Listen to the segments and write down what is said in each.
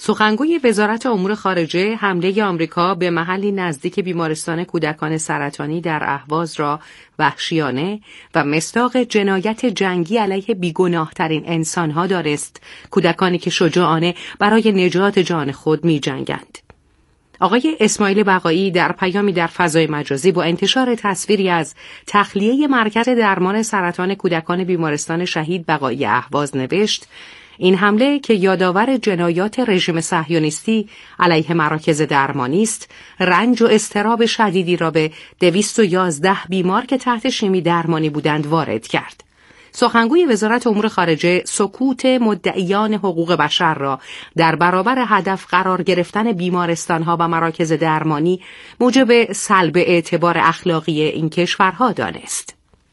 سخنگوی وزارت امور خارجه حمله آمریکا به محلی نزدیک بیمارستان کودکان سرطانی در اهواز را وحشیانه و مصداق جنایت جنگی علیه بیگناهترین انسانها دانست، کودکانی که شجاعانه برای نجات جان خود می جنگند. آقای اسماعیل بقایی در پیامی در فضای مجازی با انتشار تصویری از تخلیه مرکز درمان سرطان کودکان بیمارستان شهید بقایی اهواز نوشت: این حمله که یادآور جنایات رژیم صهیونیستی علیه مراکز درمانی است، رنج و اضطراب شدیدی را به 211 بیمار که تحت شیمی درمانی بودند وارد کرد. سخنگوی وزارت امور خارجه سکوت مدعیان حقوق بشر را در برابر هدف قرار گرفتن بیمارستان‌ها و مراکز درمانی موجب سلب اعتبار اخلاقی این کشورها دانست.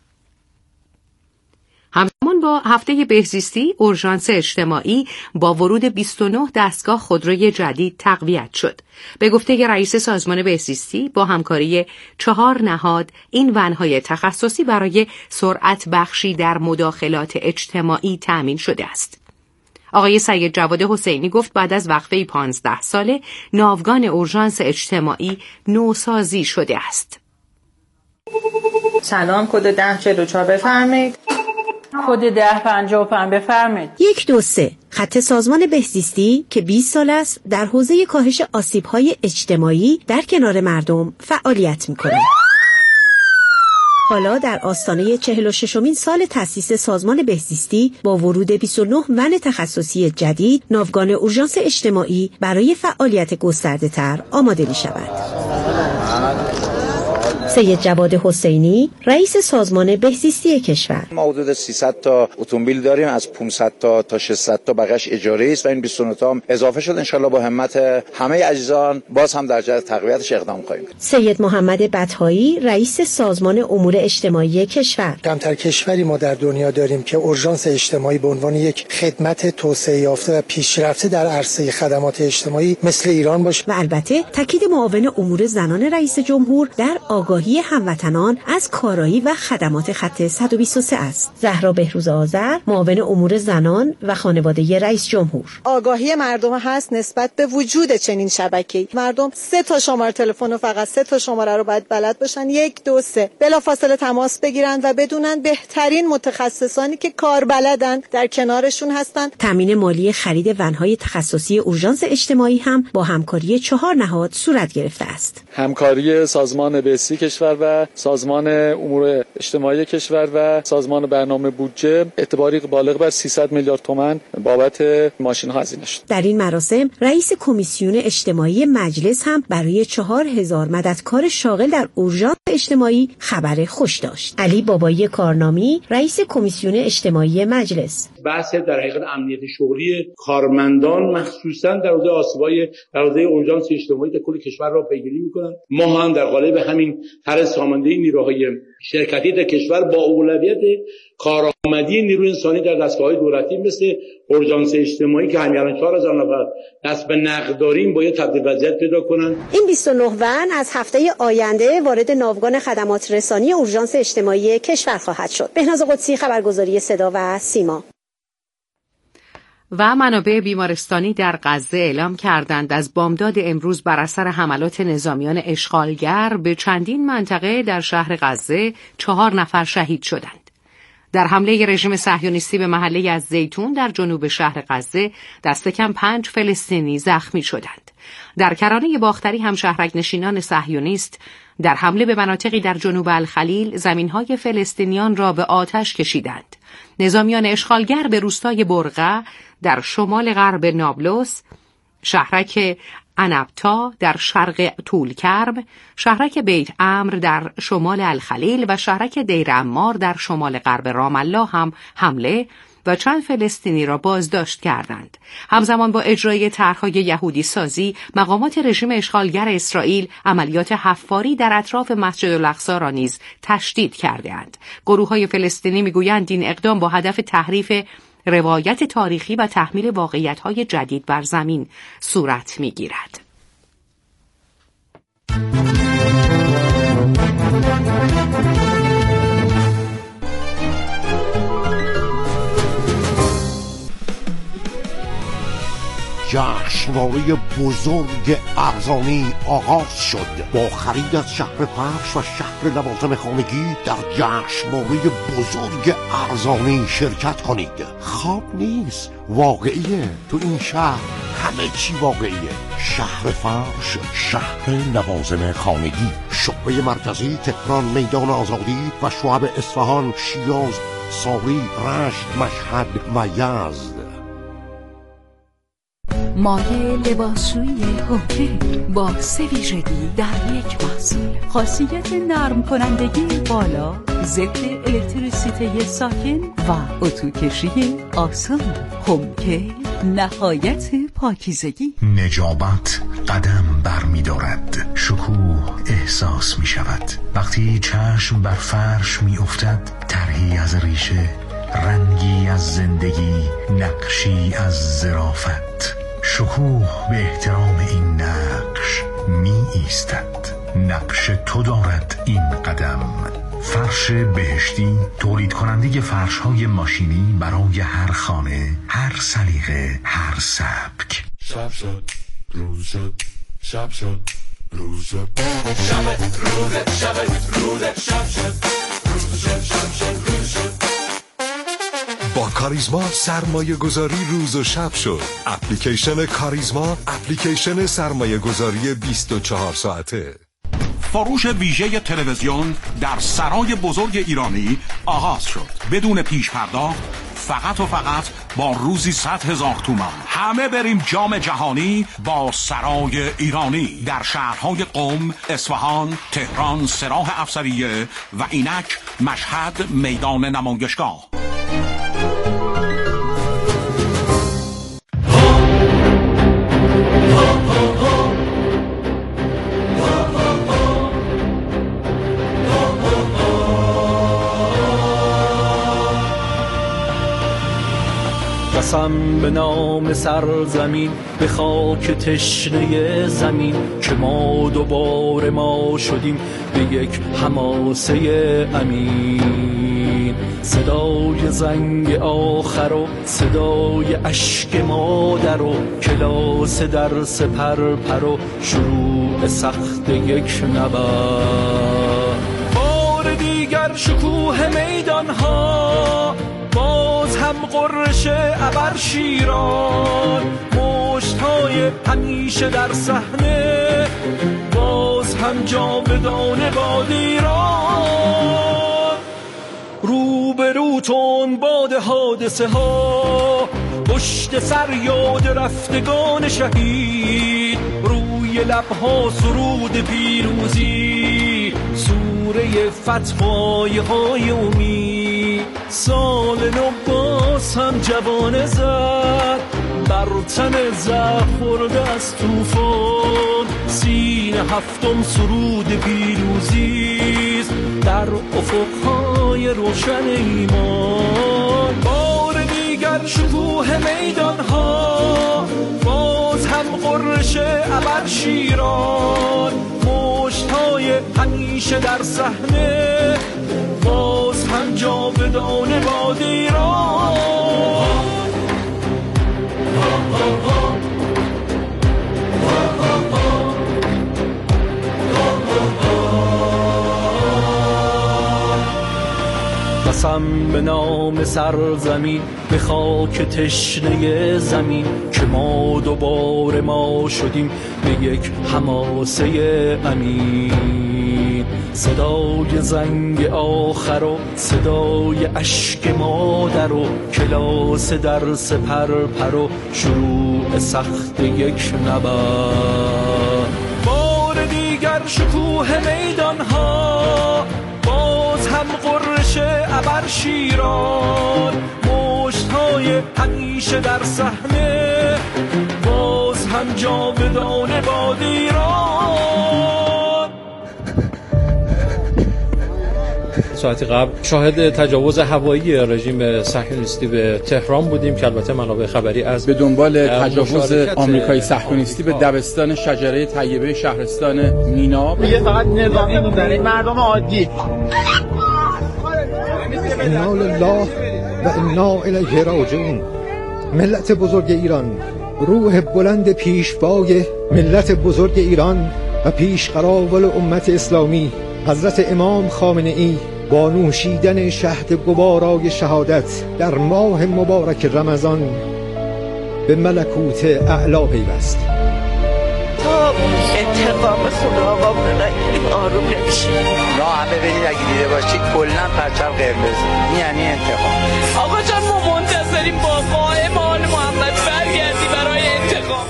همزمان با هفته بهزیستی، اورژانس اجتماعی با ورود 29 دستگاه خودروی جدید تقویت شد. به گفته رئیس سازمان بهزیستی، با همکاری 4 نهاد این ونهای تخصصی برای سرعت بخشی در مداخلات اجتماعی تأمین شده است. آقای سید جواد حسینی گفت بعد از وقفه 15 ساله ناوگان اورژانس اجتماعی نوسازی شده است. سلام، کد 1044 بفرمایید. کد 1055 بفرمایید. 123 خط سازمان بهزیستی که 20 سال است در حوزه کاهش آسیب‌های اجتماعی در کنار مردم فعالیت می‌کند. حالا در آستانه 46مین سال تأسیس سازمان بهزیستی با ورود 29 ون تخصصی جدید، ناوگان اورژانس اجتماعی برای فعالیت گسترده‌تر آماده می‌شود. سید جواد حسینی، رئیس سازمان بهزیستی کشور: ما حدود 300 تا اتومبیل داریم، از 500 تا 600 تا بقیش اجاره است و این 29 تا هم اضافه شد. انشالله با همت همه عزیزان باز هم در جهت تقویتش اقدام کنیم. سید محمد بطحایی، رئیس سازمان امور اجتماعی کشور: کمتر کشوری ما در دنیا داریم که اورژانس اجتماعی به عنوان یک خدمت توسعه یافته و پیشرفته در عرصه خدمات اجتماعی مثل ایران باشه. و البته تاکید معاون امور زنان رئیس جمهور در آگاهی هموطنان از کارایی و خدمات خط 123 است. زهرا بهروز آذر، معاون امور زنان و خانواده رئیس جمهور: آگاهی مردم هست نسبت به وجود چنین شبکه‌ای. مردم 3 تا شماره تلفن و فقط 3 تا شماره رو باید بلد باشن، 123 بلافاصله تماس بگیرن و بدونن بهترین متخصصانی که کار بلدن در کنارشون هستن. تامین مالی خرید ونهای تخصصی اورژانس اجتماعی هم با همکاری 4 نهاد صورت گرفته است. همکاری سازمان بهزیستی کشور و سازمان امور اجتماعی کشور و سازمان برنامه بودجه اعتباری بالغ بر 300 میلیارد تومان بابت ماشین ها هزینه شد. در این مراسم رئیس کمیسیون اجتماعی مجلس هم برای 4000 مددکار شاغل در اورژانس اجتماعی خبر خوش داشت. علی بابایی کارنامی، رئیس کمیسیون اجتماعی مجلس: بحث در حقیقت امنیت شغلی کارمندان مخصوصا در حوزه آسیب‌های در حوزه اورژانس اجتماعی در کل کشور را پیگیری می‌کنند. ما هم در قالب همین طرح ساماندهی نیروهای شرکتی در کشور با اولویت کارآمدی نیروی انسانی در دستگاه‌های دولتی مثل اورژانس اجتماعی که همین الان 4000 نفر دست به نقد داریم باید تبدیل وضعیت پیدا کنند. این 29 ون از هفته آینده وارد ناوگان خدمات رسانی اورژانس اجتماعی کشور خواهد شد. بهناز قدسی، خبرگزاری صدا و سیما. و منابع بیمارستانی در غزه اعلام کردند از بامداد امروز بر اثر حملات نظامیان اشغالگر به چندین منطقه در شهر غزه 4 نفر شهید شدند. در حمله رژیم صهیونیستی به محله از زیتون در جنوب شهر غزه دست کم 5 فلسطینی زخمی شدند. در کرانه باختری هم شهرک نشینان صهیونیست در حمله به مناطقی در جنوب الخلیل زمینهای فلسطینیان را به آتش کشیدند. نظامیان اشغالگر به روستای برقه در شمال غرب نابلس، شهرک انبتا در شرق طولکرم، شهرک بیت امر در شمال الخلیل و شهرک دیر عمار در شمال غرب رام الله هم حمله و چند فلسطینی را بازداشت کردند. همزمان با اجرای طرح‌های یهودی سازی، مقامات رژیم اشغالگر اسرائیل عملیات حفاری در اطراف مسجد الاقصی را نیز تشدید کرده‌اند. گروه‌های فلسطینی می‌گویند این اقدام با هدف تحریف روایت تاریخی و تحمیل واقعیت‌های جدید بر زمین صورت می‌گیرد. جشنواره بزرگ ارزانی آغاز شد. با خرید از شهر فرش و شهر لوازم خانگی در جشنواره بزرگ ارزانی شرکت کنید. خواب نیست، واقعیه. تو این شهر همه چی واقعیه. شهر فرش، شهر لوازم خانگی، شعبه مرکزی تهران، میدان آزادی و شعب اصفهان، شیراز، ساری، رشت، مشهد و یزد. مایه لباسشویی هوکه با 3 ویژگی در یک محصول. خاصیت نرم کنندگی بالا، ضد الکتریسیته ساکن و اتوکشی آسان. هوکه نهایت پاکیزگی. نجابت قدم بر می دارد، شکوه احساس می شود وقتی چشم بر فرش می افتد. طرحی از ریشه، رنگی از زندگی، نقشی از ظرافت. شکوه به احترام این نقش می ایستد. نقش تو دارد این قدم. فرش بهشتی، تولید کننده فرش های ماشینی برای هر خانه، هر سلیقه، هر سبک. شب شد، روز شد، شب شد، روز شد، شب روز، شب روز، شب شد، روز شد، شب شد، روز شد. با کاریزما سرمایه گذاری روز و شب شد. اپلیکیشن کاریزما، اپلیکیشن سرمایه گذاری 24 ساعته. فروش ویژه تلویزیون در سرای بزرگ ایرانی آغاز شد. بدون پیش پرداخت، فقط و فقط با روزی 100,000 تومان. همه بریم جام جهانی با سرای ایرانی در شهرهای قم، اصفهان، تهران، سراح افسریه و اینک مشهد، میدان نمایشگاه. قسم به نام سرزمین، به خاک تشنه زمین، که ما دوباره ما شدیم به یک حماسه امین. صدای زنگ آخر و صدای اشک مادر و کلاس درس پر و شروع سخت یک نبرد. بار دیگر شکوه میدان ها، باز هم قررش ابر شیران، مشت‌های همیشه در صحنه، باز هم جاودانه باد ایران. روبروتون باد حادثه ها، پشت سر یاد رفتگان شهید، روی لبها سرود پیروزی، سوره فتح و آیه‌های امید. سال نو باز هم جوانه زد بر تن زخم خورده از طوفان. سینه هفتم سرود پیروزیست در افقهای روشن ایمان. بار دیگر شکوه میدان ها، باز هم قررش ابر شیران، مشت‌های همیشه در صحنه، باز هم جاودانه باد ایران. قسم به نام سرزمین، به خاک تشنه زمین، که ما دوباره ما شدیم به یک حماسه امین. صدای زنگ آخر و صدای اشک مادر و کلاس درس پر و شروع سخت یک نبرد. بار دیگر شکوه میدان ها، باز هم قررش ابر شیران، مشت‌های همیشه در صحنه، باز هم جاودانه باد ایران. ساعتی قبل شاهد تجاوز هوایی رژیم صهیونیستی به تهران بودیم که البته منابع خبری از به دنبال تجاوز آمریکایی صهیونیستی به دبستان شجره طیبه شهرستان مینا. میگه فقط نظامی میزنید مردم عادی. انا لله و انا الیه راجعون. ملت بزرگ ایران، روح بلند پیشوای ملت بزرگ ایران و پیشقراول امت اسلامی حضرت امام خامنه‌ای با نوشیدن شهد گوارای شهادت در ماه مبارک رمضان به ملکوت اعلی پیوست. تا انتقام خدا آقا نگیریم آروم نمیشیم. راه ببینید اگه دیده باشید کلا پرچم قرمز یعنی انتقام. آقا جان ما منتظریم با قائم آل محمد برگردی برای انتقام.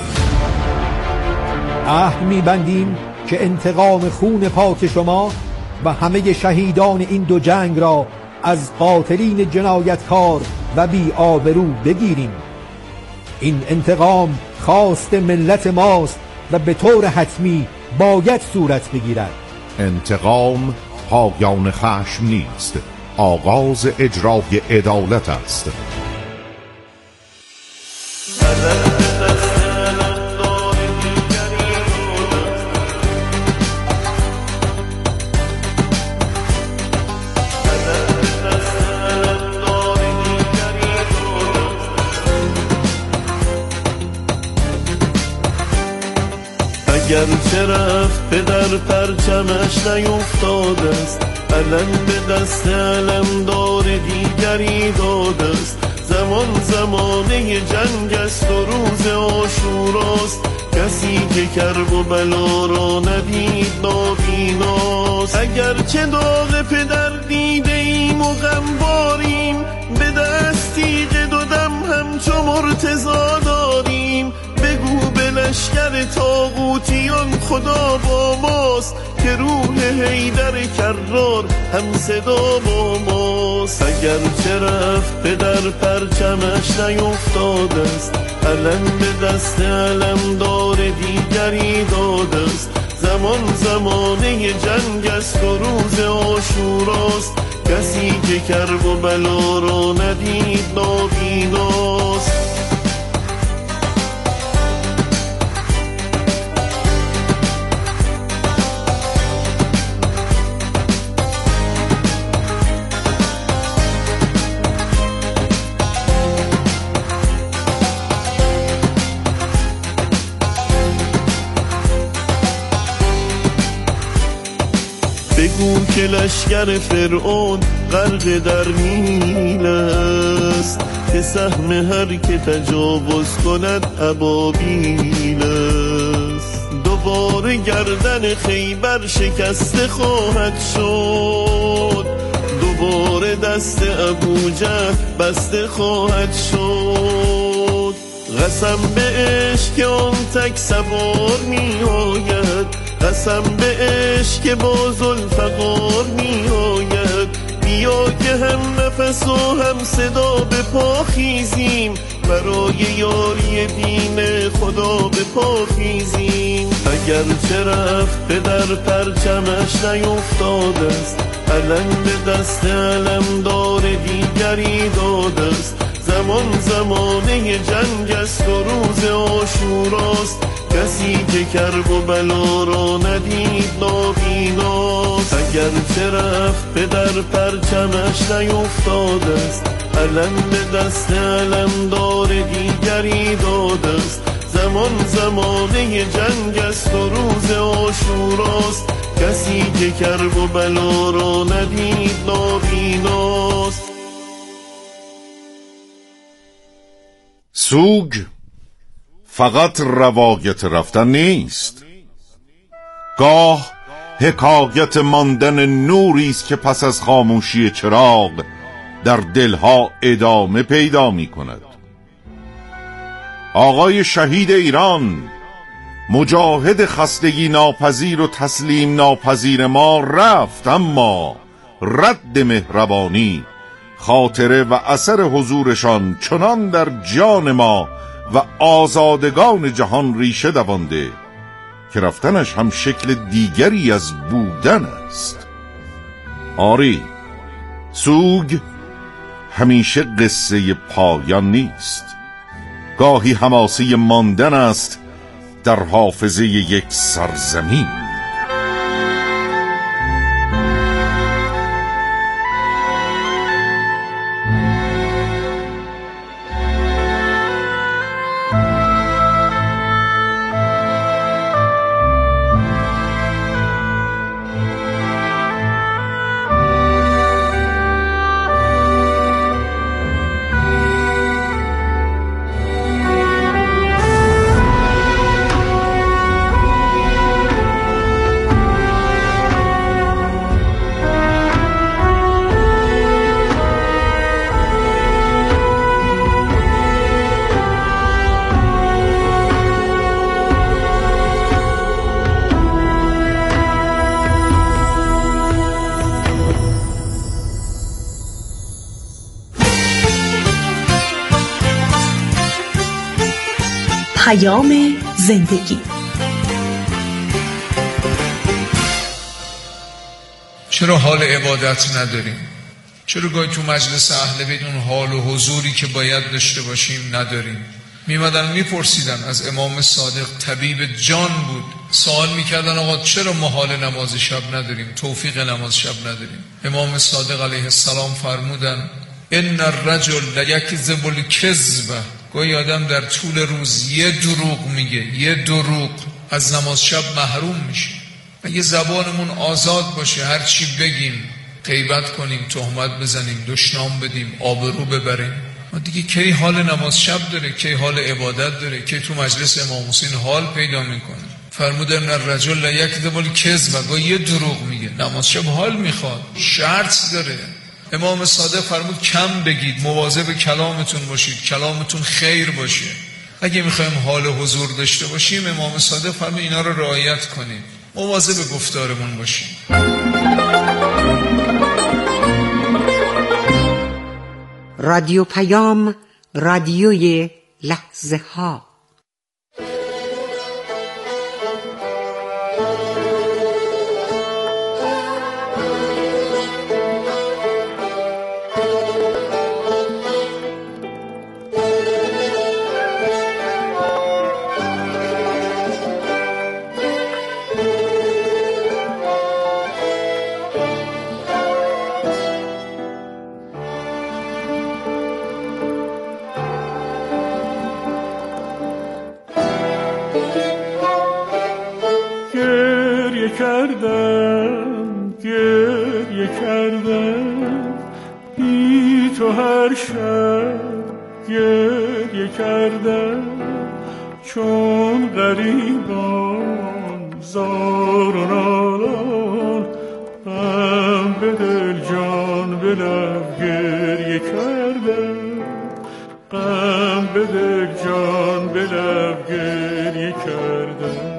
عهد می‌بندیم که انتقام خون پاک شما و همه شهیدان این دو جنگ را از قاتلین جنایتکار و بی آبرو بگیریم. این انتقام خواست ملت ماست و به طور حتمی باید صورت بگیرد. انتقام پایان خشم نیست، آغاز اجرای عدالت است. اگرچه رفت پدر پرچمش نیفتاده است، علم به دست علمدار دیگری داده است. زمان زمانه جنگ است و روز عاشوراست، کسی که کرب و بلا را ندید نابیناست. اگرچه داغ پدر دیده ایم و غمباریم، به دست تیغ دو دم همچو مرتضی داریم. بگو به لشکر طاغوتیان خدا با ماست، که روح حیدر کرار هم صدا با ماست. اگرچه رفت پدر پرچمش نیفتاده است، علم به دست علمدار دیگری داده است. زمان زمانه جنگ است و روز عاشوراست، کسی که کرب و بلا را ندید نابیناست. بگو که لشکر فرعون غرق در نیل است، که سهم هر که تجاوز کند ابابیل است. دوباره گردن خیبر شکسته خواهد شد، دوباره دست ابوجهل بسته خواهد شد. قسم به عشق که آن تک سوار می آید، قسم به عشق که با ذوالفقار می آید. بیا که هم نفس و هم صدا به پا خیزیم، برای یاری دین خدا به پا خیزیم. اگرچه رفت پدر پرچمش نیفتاده است، علم به دست علمدار دیگری داده است. زمان زمانه جنگ است و روز عاشوراست، کسی که کرب و بلا را ندید نابیناست. اگرچه رفت پدر پرچمش نیفتاده است، علم به دست علمدار دیگری داده است. زمان زمانه جنگ است و روز عاشوراست، کسی که کرب و بلا را ندید نابیناست. سوگ فقط روایت رفتن نیست، گاه حکایت ماندن نوری است که پس از خاموشی چراغ در دلها ادامه پیدا می کند. آقای شهید ایران، مجاهد خستگی ناپذیر و تسلیم ناپذیر ما رفت، اما رد مهربانی، خاطره و اثر حضورشان چنان در جان ما و آزادگان جهان ریشه دوانده که رفتنش هم شکل دیگری از بودن است. آری، سوگ همیشه قصه پایان نیست، گاهی حماسه ماندن است در حافظه یک سرزمین. زندگی. چرا حال عبادت نداریم؟ چرا گاهی تو مجلس اهل بیت اون حال و حضوری که باید داشته باشیم نداریم؟ میمدن میپرسیدن از امام صادق، طبیب جان بود، سوال میکردن آقا چرا ما حال نماز شب نداریم، توفیق نماز شب نداریم؟ امام صادق علیه السلام فرمودن ان الرجل لیکذب الکذب، گاهی آدم در طول روز یه دروغ میگه، یه دروغ، از نماز شب محروم میشه. اگه زبانمون آزاد باشه هر چی بگیم، غیبت کنیم، تهمت بزنیم، دشنام بدیم، آبرو ببریم، ما دیگه کی حال نماز شب داره، کی حال عبادت داره، کی تو مجلس امام حسین حال پیدا میکنه؟ فرمودن الرجل لیکذب الکذب، گاهی یه دروغ میگه، نماز شب حال میخواد، شرط داره. امام صادق فرمود کم بگید، مواظب کلامتون باشید، کلامتون خیر باشه. اگه میخوایم حال حضور داشته باشیم، امام صادق فرمود اینا رو رعایت کنیم، مواظب گفتارمون باشیم. رادیو پیام، رادیوی لحظه ها. گریه کردم بی تو هر شب، گریه کردم چون غریبان زار و نالان، غم به دل جان به لب گریه کردم، غم به دل جان به لب گریه کردم.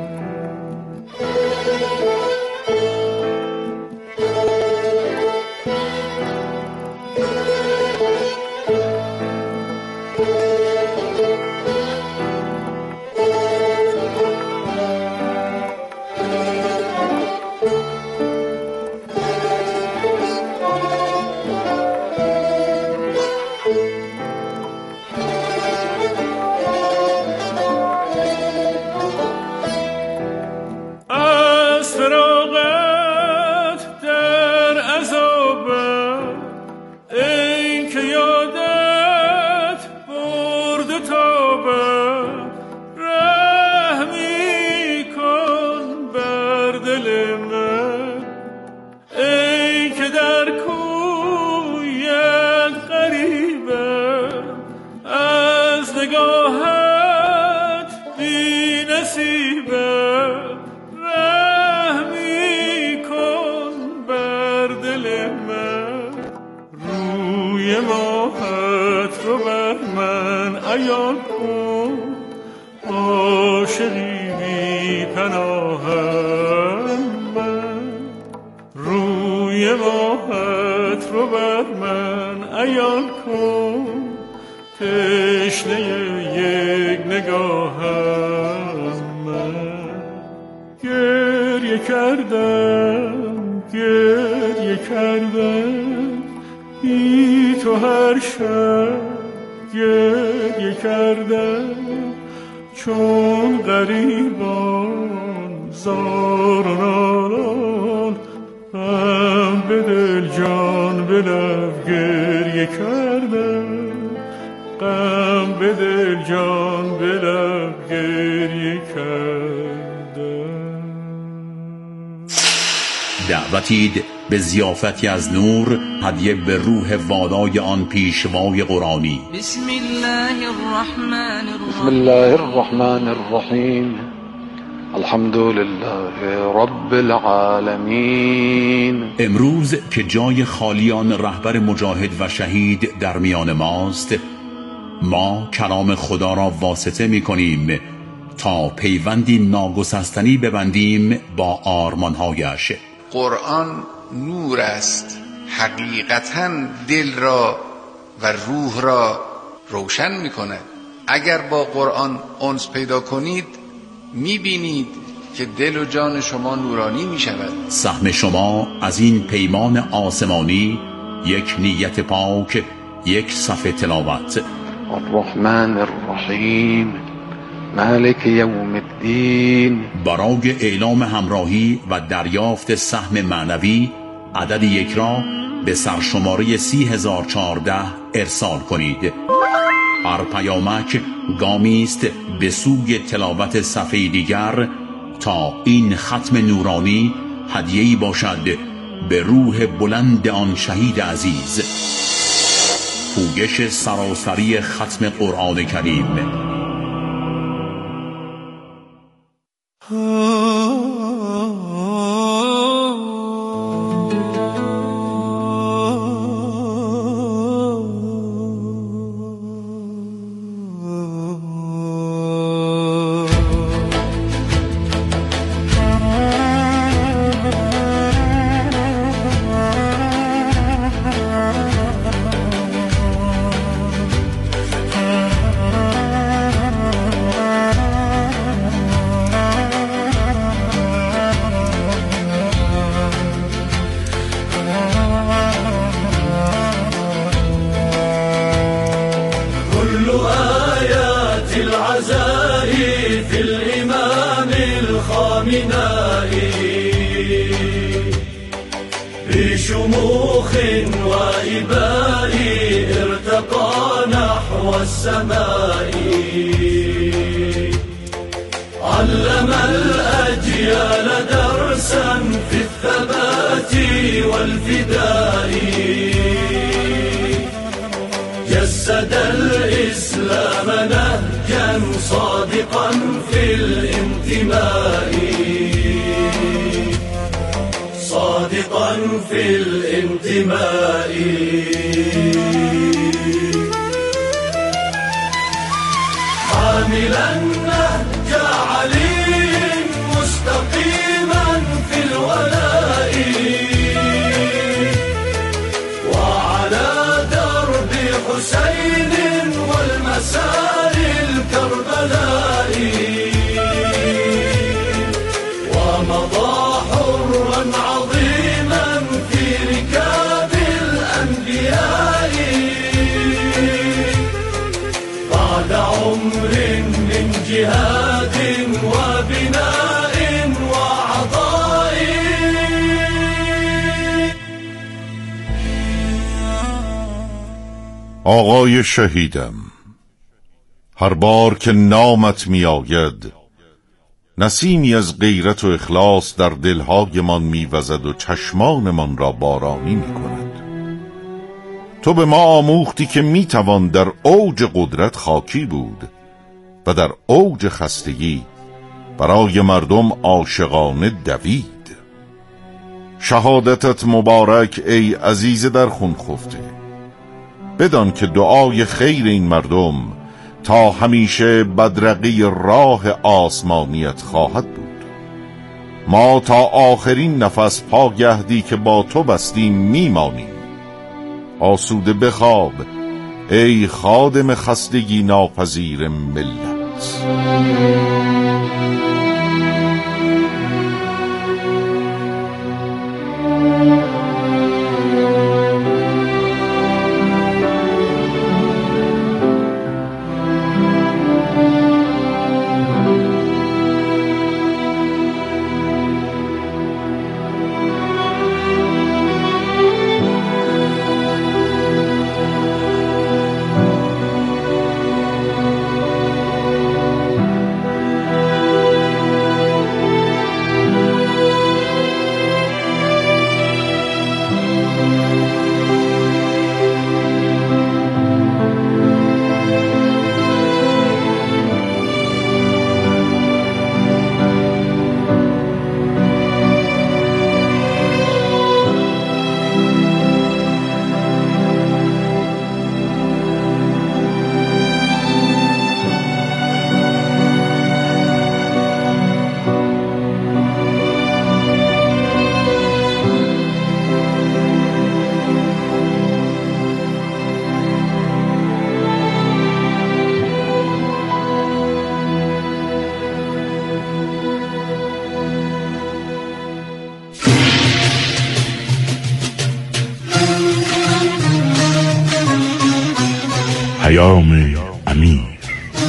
دعوتید به ضیافتی از نور، هدیه به روح والای آن پیشوای قرآنی. بسم الله الرحمن الرحیم. الحمد لله رب العالمین. امروز که جای خالیان رهبر مجاهد و شهید در میان ماست، ما کلام خدا را واسطه می کنیم تا پیوندی ناگسستنی ببندیم با آرمانهایش. قرآن نور است، حقیقتاً دل را و روح را روشن می کند. اگر با قرآن انس پیدا کنید میبینید که دل و جان شما نورانی میشود. سهم شما از این پیمان آسمانی یک نیت پاک، یک صفحه تلاوت. الرحمن الرحیم مالک یوم الدین. برای اعلام همراهی و دریافت سهم معنوی عدد یک را به سرشماره 30014 ارسال کنید. هر پیامک گامی است به سوی تلاوت صفحه دیگر تا این ختم نورانی هدیه‌ای باشد به روح بلند آن شهید عزیز. پویش سراسری ختم قرآن کریم. بشموخ وإباء ارتقى نحو السماء علم الأجيال درسا في الثبات والفداء جسد الإسلام نهجا صادقا في الانتماء صادقا في الانتماء حاملا نهج علي مستقيما في الولاء وعلى درب حسين والمسار الكربلاء ومضى حرا عظيما في ركاب الأنبياء بعد عمر من جهاد وبناء وعطاء. آقای شهیدم، هر بار که نامت می آید نسیمی از غیرت و اخلاص در دلهایمان می‌وزد و چشمانمان را بارانی می‌کند. تو به ما آموختی که می‌توان در اوج قدرت خاکی بود و در اوج خستگی برای مردم عاشقانه دوید. شهادتت مبارک ای عزیز در خون خفته. بدان که دعای خیر این مردم تا همیشه بدرقی راه آسمانیت خواهد بود. ما تا آخرین نفس پاگهدی که با تو بستیم میمانیم. آسوده بخواب ای خادم خستگی ناپذیر ملت. پیام امیر.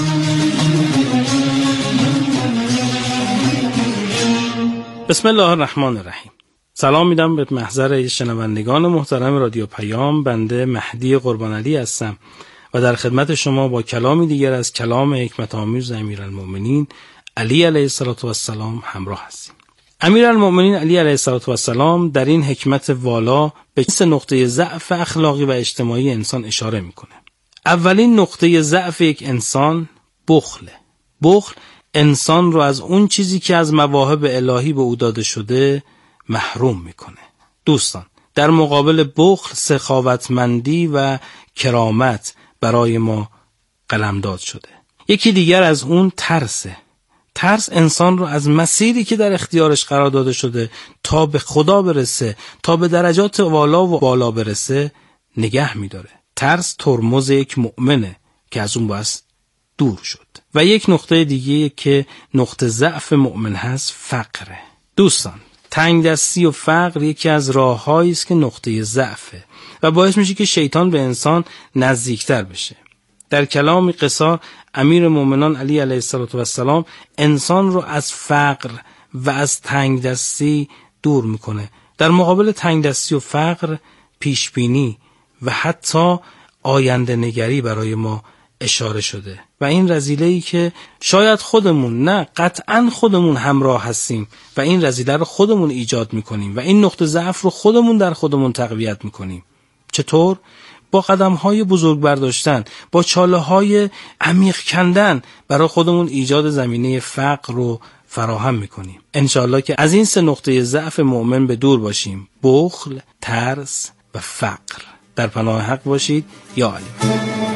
بسم الله الرحمن الرحیم. سلام میدم به محضر شنوندگان محترم رادیو پیام. بنده مهدی قربان علی هستم و در خدمت شما با کلامی دیگر از کلام حکمت آموز امیرالمؤمنین علی علیه السلام همراه هستیم. امیرالمؤمنین علی علیه السلام در این حکمت والا به 3 نقطه ضعف اخلاقی و اجتماعی انسان اشاره میکنه. اولین نقطه ضعف یک انسان بخله. بخل انسان رو از اون چیزی که از مواهب الهی به او داده شده محروم میکنه. دوستان، در مقابل بخل سخاوتمندی و کرامت برای ما قلمداد شده. یکی دیگر از اون ترسه. ترس انسان رو از مسیری که در اختیارش قرار داده شده تا به خدا برسه، تا به درجات والا و بالا برسه نگه میداره. ترس ترمز یک مؤمنه که از اون باید دور شد. و یک نقطه دیگه که نقطه ضعف مؤمن هست فقره. دوستان، تنگ دستی و فقر یکی از راه‌هایی است که نقطه ضعفه و باعث میشه که شیطان به انسان نزدیکتر بشه. در کلام قصار امیر مومنان علی علیه السلام انسان رو از فقر و از تنگ دستی دور میکنه. در مقابل تنگ دستی و فقر پیشبینی و حتی آینده نگری برای ما اشاره شده و این رذیله‌ای که شاید خودمون، نه قطعاً خودمون همراه هستیم و این رذیله رو خودمون ایجاد میکنیم و این نقطه ضعف رو خودمون در خودمون تقویت میکنیم. چطور؟ با قدم‌های بزرگ برداشتن، با چاله‌های عمیق کندن برای خودمون ایجاد زمینه فقر رو فراهم میکنیم. انشاءالله که از این 3 نقطه ضعف مؤمن به دور باشیم: بخل، ترس و فقر. در پناه حق باشید. یا علی.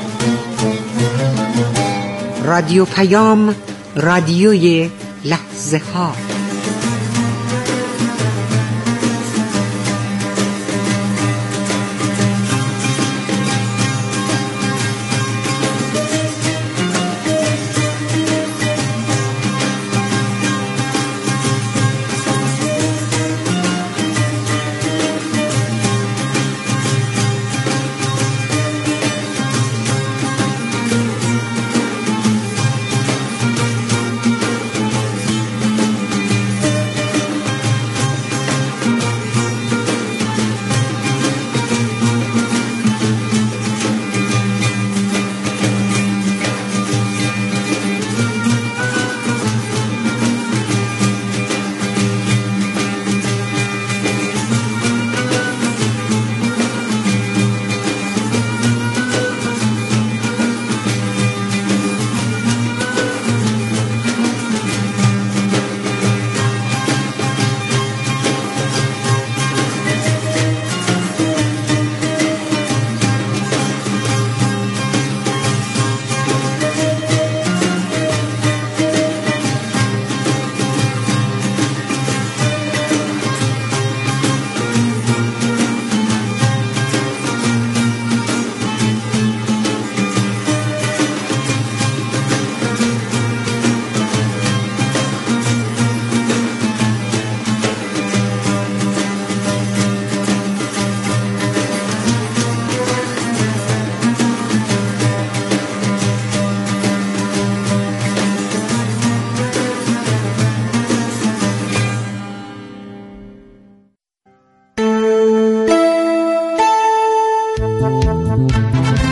رادیو پیام، رادیوی لحظه ها.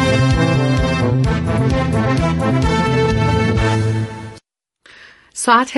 ساعت